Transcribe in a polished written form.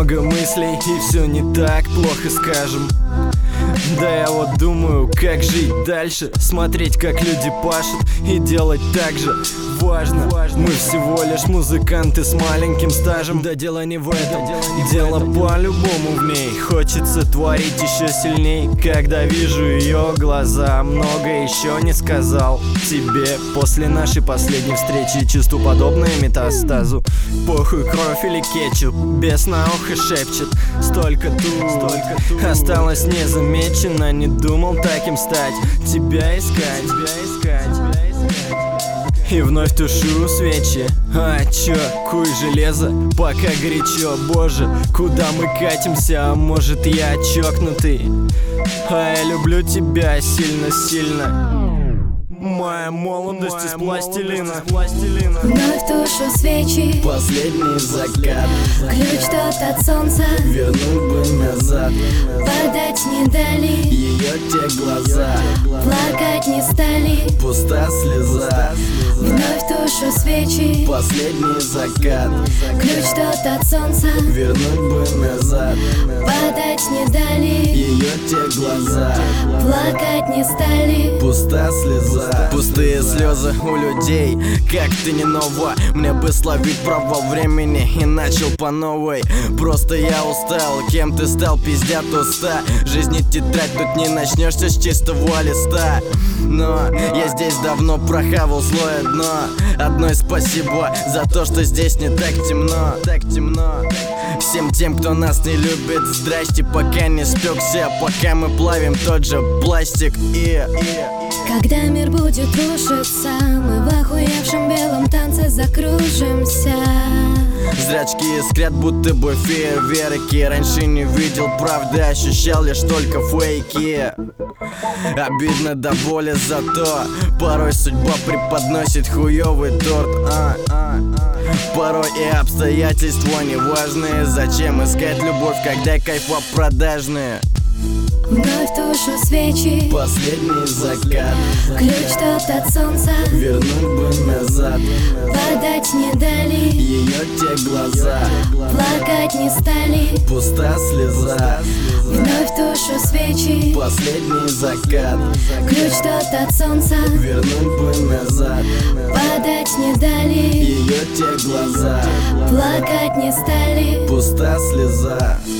много мыслей, и все не так плохо, скажем. Да я вот думаю, как жить дальше. Смотреть, как люди пашут, и делать так же важно. Мы всего лишь музыканты с маленьким стажем. Да дело не в этом, дело по-любому в ней. Хочется творить еще сильней, когда вижу ее глаза. Много еще не сказал тебе после нашей последней встречи. Чувству подобное метастазу. Похуй, кровь или кетчуп, бес на ухо шепчет. Столько тут осталось незамечено. Не думал таким стать, тебя искать. И вновь тушу свечи. А чё, куй железо, пока горячо. Боже, куда мы катимся? А может я чокнутый? А я люблю тебя сильно-сильно. Моя молодость из пластилина. Вновь тушу свечи, Последний закат, ключ тот от солнца, вернуть бы назад подать не дали, ее те глаза. плакать не стали. Пуста слеза, Вновь тушу свечи, последний закат, ключ тот от солнца, вернуть бы назад подать не дали, ее те глаза. плакать не стали. Пуста слеза. Пустые слезы у людей, как-то не ново. Мне бы словить провал времени и начал по новой. Просто я устал, кем ты стал, пиздят уста. Жизни тетрадь, тут не начнешься с чистого листа. Но я здесь давно прохавал злое дно. Одной спасибо за то, что здесь не так темно. Всем тем, кто нас не любит, здрасте, пока не спекся. Пока мы плавим тот же пластик и... Когда мир будет рушиться, мы в охуевшем белом танце закружимся. Зрачки искрят, будто бы фейерверки. Раньше не видел правды, ощущал лишь только фейки. Обидно до боли, зато порой судьба преподносит хуёвый торт. Порой и обстоятельства неважные. Зачем искать любовь, когда кайфа продажные? Вновь тушу свечи, Последний закат, ключ тот от солнца, вернуть бы назад подать не дали, ее те глаза. плакать не стали. Пуста слеза, Вновь тушу свечи, последний закат, ключ тот от солнца, вернуть бы назад подать не дали, ее те глаза. плакать не стали. Пуста слеза.